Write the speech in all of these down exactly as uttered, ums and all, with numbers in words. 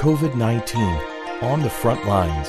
COVID nineteen on the front lines.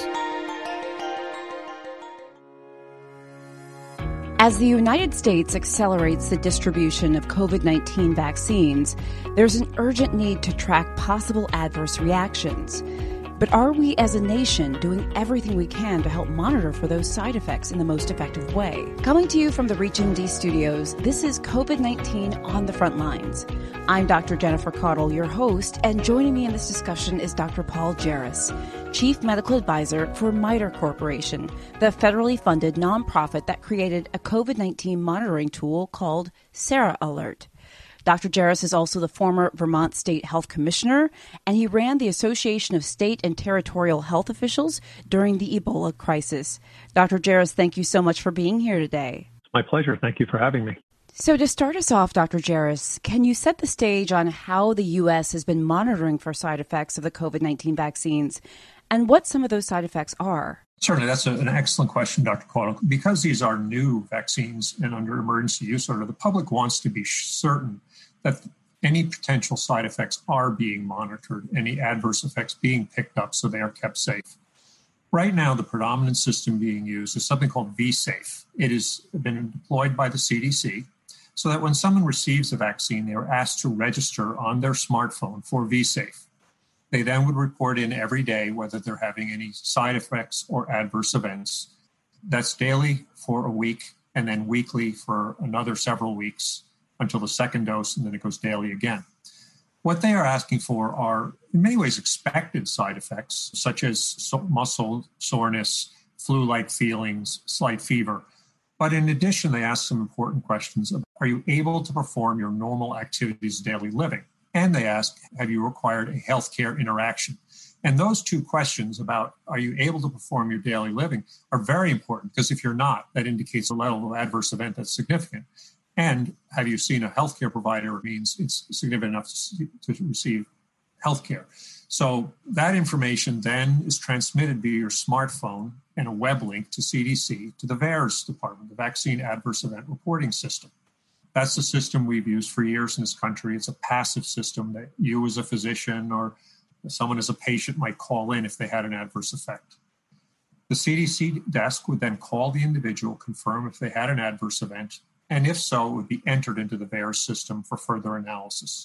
As the United States accelerates the distribution of COVID nineteen vaccines, there's an urgent need to track possible adverse reactions. But are we as a nation doing everything we can to help monitor for those side effects in the most effective way? Coming to you from the ReachMD studios, this is COVID nineteen on the front lines. I'm Doctor Jennifer Caudle, your host, and joining me in this discussion is Doctor Paul Jarvis, Chief Medical Advisor for MITRE Corporation, the federally funded nonprofit that created a COVID nineteen monitoring tool called Sarah Alert. Doctor Jarvis is also the former Vermont State Health Commissioner, and he ran the Association of State and Territorial Health Officials during the Ebola crisis. Doctor Jarvis, thank you so much for being here today. It's my pleasure. Thank you for having me. So to start us off, Doctor Jarvis, can you set the stage on how the U S has been monitoring for side effects of the COVID nineteen vaccines and what some of those side effects are? Certainly, that's a, an excellent question, Doctor Caudle. Because these are new vaccines and under emergency use order, the public wants to be certain that any potential side effects are being monitored, any adverse effects being picked up so they are kept safe. Right now, the predominant system being used is something called vSafe. It has been deployed by the C D C so that when someone receives a vaccine, they are asked to register on their smartphone for vSafe. They then would report in every day whether they're having any side effects or adverse events. That's daily for a week and then weekly for another several weeks until the second dose, and then it goes daily again. What they are asking for are, in many ways, expected side effects, such as so- muscle soreness, flu-like feelings, slight fever. But in addition, they ask some important questions. Are you able to perform your normal activities of daily living? And they ask, have you required a healthcare interaction? And those two questions about are you able to perform your daily living are very important, because if you're not, that indicates a level of adverse event that's significant. And have you seen a healthcare provider means it's significant enough to, to receive healthcare. So that information then is transmitted via your smartphone and a web link to C D C, to the VAERS department, the Vaccine Adverse Event Reporting System. That's the system we've used for years in this country. It's a passive system that you as a physician or someone as a patient might call in if they had an adverse effect. The C D C desk would then call the individual, confirm if they had an adverse event, and if so, it would be entered into the VAERS system for further analysis.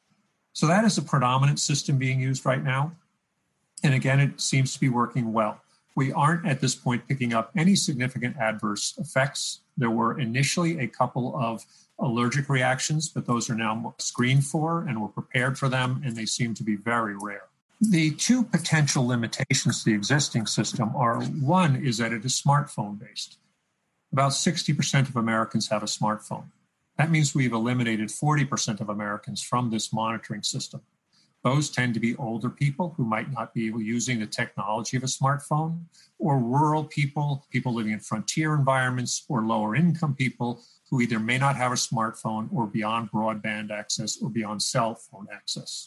So that is a predominant system being used right now. And again, it seems to be working well. We aren't at this point picking up any significant adverse effects. There were initially a couple of allergic reactions, but those are now screened for and we're prepared for them, and they seem to be very rare. The two potential limitations to the existing system are, one is that it is smartphone-based. About sixty percent of Americans have a smartphone. That means we've eliminated forty percent of Americans from this monitoring system. Those tend to be older people who might not be using the technology of a smartphone, or rural people, people living in frontier environments, or lower income people who either may not have a smartphone or beyond broadband access or beyond cell phone access.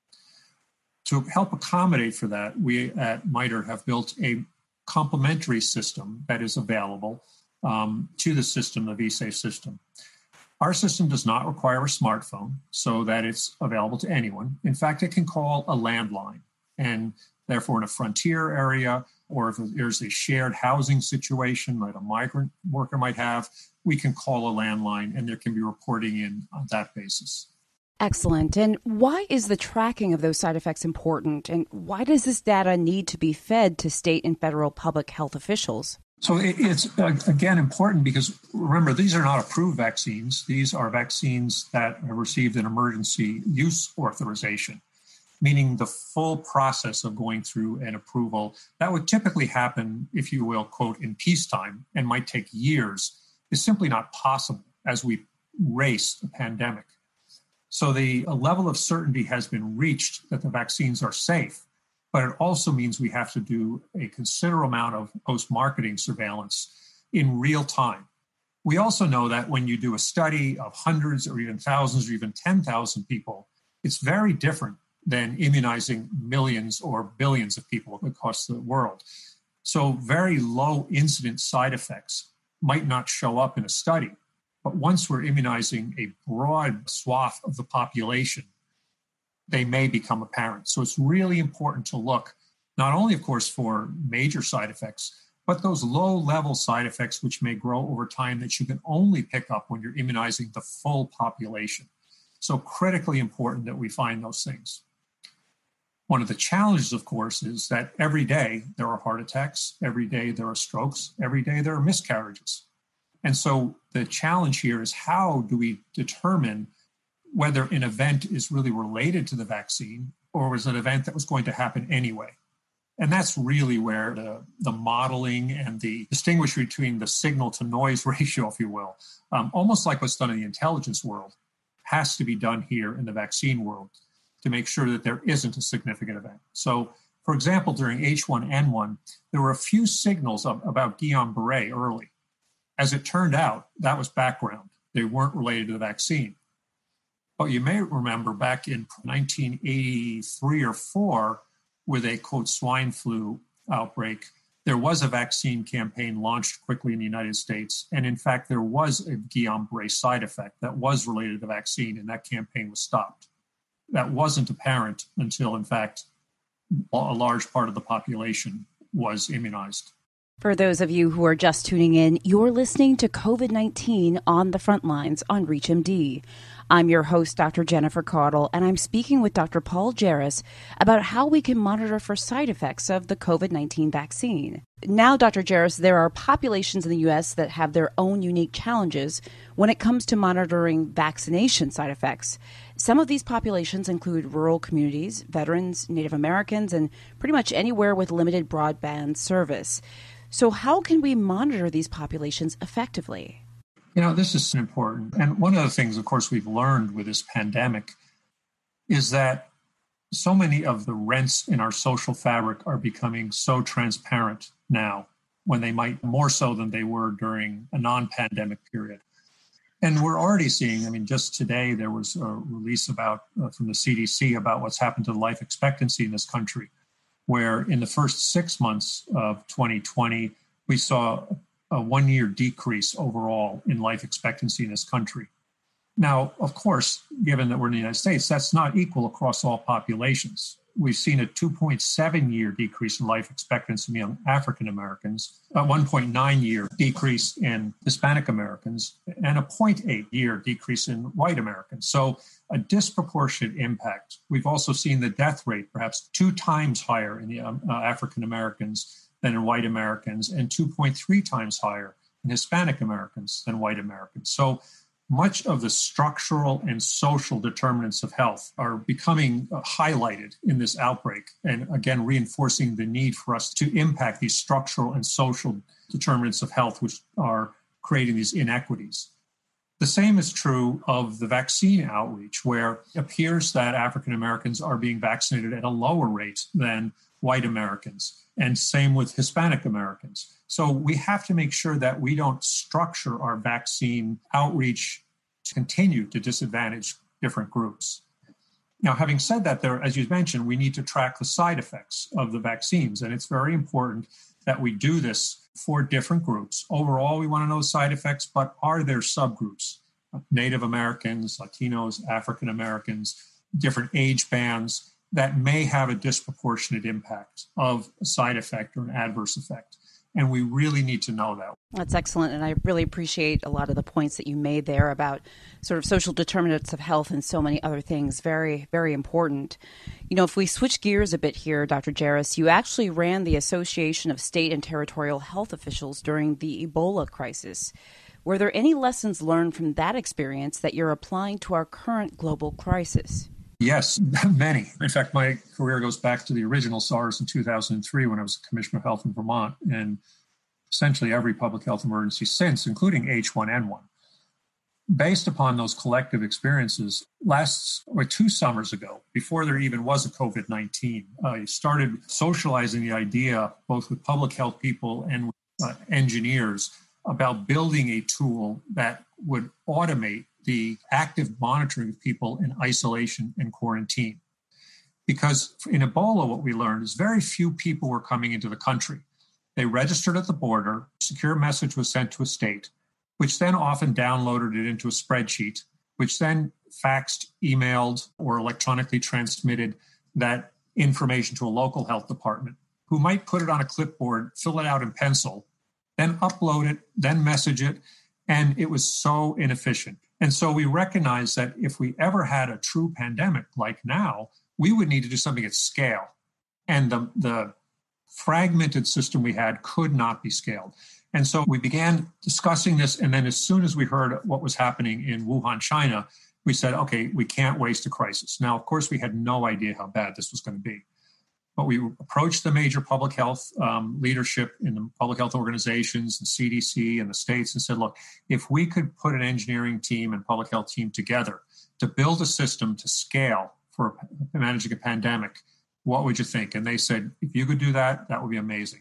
To help accommodate for that, we at MITRE have built a complementary system that is available um, to the system, the vSafe system. Our system does not require a smartphone so that it's available to anyone. In fact, it can call a landline, and therefore in a frontier area, or if there's a shared housing situation that a migrant worker might have, we can call a landline and there can be reporting in on that basis. Excellent. And why is the tracking of those side effects important? And why does this data need to be fed to state and federal public health officials? So it's, again, important because, remember, these are not approved vaccines. These are vaccines that have received an emergency use authorization, meaning the full process of going through an approval that would typically happen, if you will, quote, in peacetime and might take years, is simply not possible as we race the pandemic. So the a level of certainty has been reached that the vaccines are safe. But it also means we have to do a considerable amount of post-marketing surveillance in real time. We also know that when you do a study of hundreds or even thousands or even ten thousand people, it's very different than immunizing millions or billions of people across the world. So very low incident side effects might not show up in a study. But once we're immunizing a broad swath of the population, they may become apparent. So it's really important to look not only, of course, for major side effects, but those low-level side effects which may grow over time that you can only pick up when you're immunizing the full population. So critically important that we find those things. One of the challenges, of course, is that every day there are heart attacks, every day there are strokes, every day there are miscarriages. And so the challenge here is how do we determine whether an event is really related to the vaccine or was an event that was going to happen anyway? And that's really where the, the modeling and the distinguish between the signal to noise ratio, if you will, um, almost like what's done in the intelligence world, has to be done here in the vaccine world to make sure that there isn't a significant event. So, for example, during H one N one, there were a few signals of, about Guillain-Barré early. As it turned out, that was background. They weren't related to the vaccine. But you may remember back in nineteen eighty-three or four, with a, quote, swine flu outbreak, there was a vaccine campaign launched quickly in the United States. And in fact, there was a Guillain-Barré side effect that was related to the vaccine, and that campaign was stopped. That wasn't apparent until, in fact, a large part of the population was immunized. For those of you who are just tuning in, you're listening to COVID nineteen on the Front Lines on ReachMD. I'm your host, Doctor Jennifer Caudle, and I'm speaking with Doctor Paul Jarvis about how we can monitor for side effects of the COVID nineteen vaccine. Now, Doctor Jarvis, there are populations in the U S that have their own unique challenges when it comes to monitoring vaccination side effects. Some of these populations include rural communities, veterans, Native Americans, and pretty much anywhere with limited broadband service. So how can we monitor these populations effectively? You know, this is important. And one of the things, of course, we've learned with this pandemic is that so many of the rents in our social fabric are becoming so transparent now, when they might more so than they were during a non-pandemic period. And we're already seeing, I mean, just today there was a release about uh, from the C D C about what's happened to life expectancy in this country, where in the first six months of twenty twenty, we saw a one-year decrease overall in life expectancy in this country. Now, of course, given that we're in the United States, that's not equal across all populations. We've seen a two point seven year decrease in life expectancy among African Americans, a one point nine year decrease in Hispanic Americans, and a zero point eight year decrease in white Americans. So a disproportionate impact. We've also seen the death rate perhaps two times higher in the um, uh, African Americans than in white Americans, and two point three times higher in Hispanic Americans than white Americans. So much of the structural and social determinants of health are becoming uh, highlighted in this outbreak, and again, reinforcing the need for us to impact these structural and social determinants of health, which are creating these inequities. The same is true of the vaccine outreach, where it appears that African Americans are being vaccinated at a lower rate than white Americans, and same with Hispanic Americans. So we have to make sure that we don't structure our vaccine outreach to continue to disadvantage different groups. Now, having said that, there, as you mentioned, we need to track the side effects of the vaccines, and it's very important that we do this for different groups. Overall, we want to know side effects, but are there subgroups? Native Americans, Latinos, African Americans, different age bands that may have a disproportionate impact of a side effect or an adverse effect. And we really need to know that. That's excellent. And I really appreciate a lot of the points that you made there about sort of social determinants of health and so many other things. Very, very important. You know, if we switch gears a bit here, Doctor Jarvis, you actually ran the Association of State and Territorial Health Officials during the Ebola crisis. Were there any lessons learned from that experience that you're applying to our current global crisis? Yes, many. In fact, my career goes back to the original SARS in two thousand three when I was Commissioner of Health in Vermont, and essentially every public health emergency since, including H one N one. Based upon those collective experiences, last or two summers ago, before there even was a COVID nineteen, I started socializing the idea, both with public health people and with uh, engineers, about building a tool that would automate the active monitoring of people in isolation and quarantine. Because in Ebola, what we learned is very few people were coming into the country. They registered at the border, secure message was sent to a state, which then often downloaded it into a spreadsheet, which then faxed, emailed, or electronically transmitted that information to a local health department, who might put it on a clipboard, fill it out in pencil, then upload it, then message it. And it was so inefficient. And so we recognized that if we ever had a true pandemic like now, we would need to do something at scale. And the, the fragmented system we had could not be scaled. And so we began discussing this. And then as soon as we heard what was happening in Wuhan, China, we said, okay, we can't waste a crisis. Now, of course, we had no idea how bad this was going to be. But we approached the major public health um, leadership in the public health organizations and C D C and the states and said, look, if we could put an engineering team and public health team together to build a system to scale for managing a pandemic, what would you think? And they said, if you could do that, that would be amazing.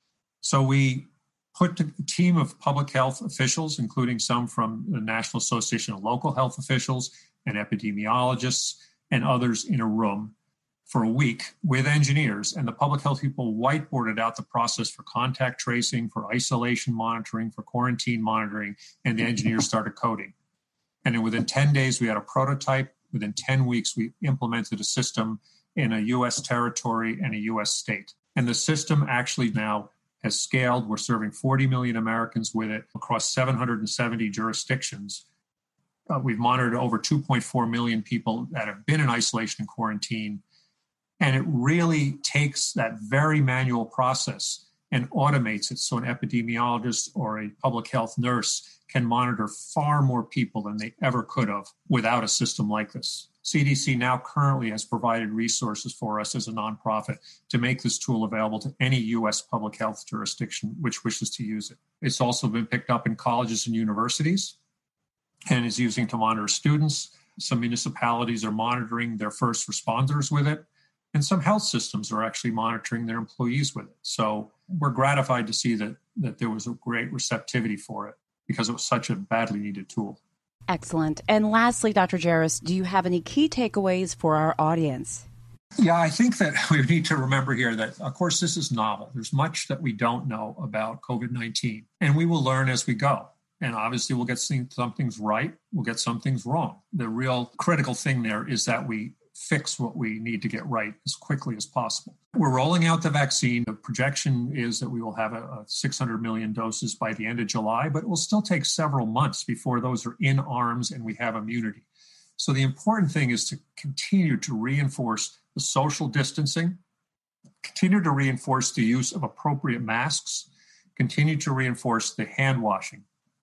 So we put a team of public health officials, including some from the National Association of Local Health Officials and epidemiologists and others in a room for a week with engineers, and the public health people whiteboarded out the process for contact tracing, for isolation monitoring, for quarantine monitoring, and the engineers started coding. And then within ten days, we had a prototype. Within ten weeks, we implemented a system in a U S territory and a U S state. And the system actually now has scaled. We're serving forty million Americans with it across seven hundred seventy jurisdictions. Uh, we've monitored over two point four million people that have been in isolation and quarantine. And it really takes that very manual process and automates it so an epidemiologist or a public health nurse can monitor far more people than they ever could have without a system like this. C D C now currently has provided resources for us as a nonprofit to make this tool available to any U S public health jurisdiction which wishes to use it. It's also been picked up in colleges and universities and is using to monitor students. Some municipalities are monitoring their first responders with it. And some health systems are actually monitoring their employees with it. So we're gratified to see that, that there was a great receptivity for it because it was such a badly needed tool. Excellent. And lastly, Doctor Jaros, do you have any key takeaways for our audience? Yeah, I think that we need to remember here that, of course, this is novel. There's much that we don't know about COVID nineteen, and we will learn as we go. And obviously, we'll get some things right. We'll get some things wrong. The real critical thing there is that we fix what we need to get right as quickly as possible. We're rolling out the vaccine. The projection is that we will have a, a six hundred million doses by the end of July, but it will still take several months before those are in arms and we have immunity. So the important thing is to continue to reinforce the social distancing, continue to reinforce the use of appropriate masks, continue to reinforce the hand washing.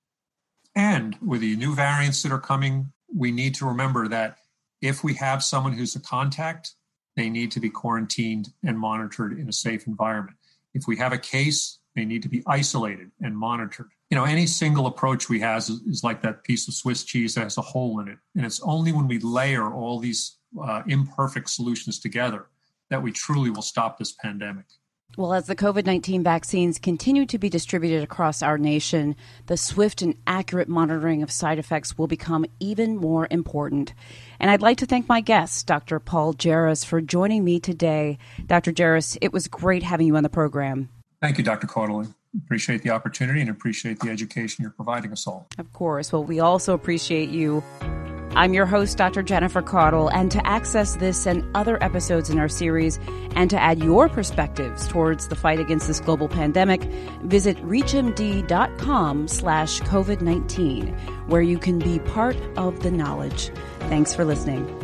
And with the new variants that are coming, we need to remember that if we have someone who's a contact, they need to be quarantined and monitored in a safe environment. If we have a case, they need to be isolated and monitored. You know, any single approach we have is, is like that piece of Swiss cheese that has a hole in it. And it's only when we layer all these uh, imperfect solutions together that we truly will stop this pandemic. Well, as the COVID nineteen vaccines continue to be distributed across our nation, the swift and accurate monitoring of side effects will become even more important. And I'd like to thank my guest, Doctor Paul Jaros, for joining me today. Doctor Jaros, it was great having you on the program. Thank you, Doctor Caudill. Appreciate the opportunity and appreciate the education you're providing us all. Of course. Well, we also appreciate you. I'm your host, Doctor Jennifer Caudill, and to access this and other episodes in our series and to add your perspectives towards the fight against this global pandemic, visit reachmd.com slash COVID-19, where you can be part of the knowledge. Thanks for listening.